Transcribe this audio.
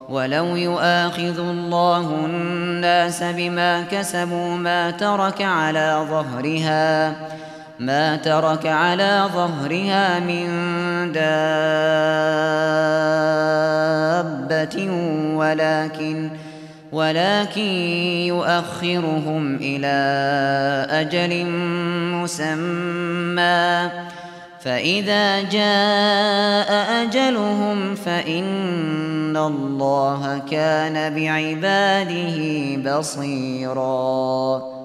ولو يؤاخذ الله الناس بما كسبوا ما ترك على ظهرها من دابة ولكن يؤخرهم إلى أجل مسمى، فإذا جاء أجلهم فإن الله كان بعباده بصيراً.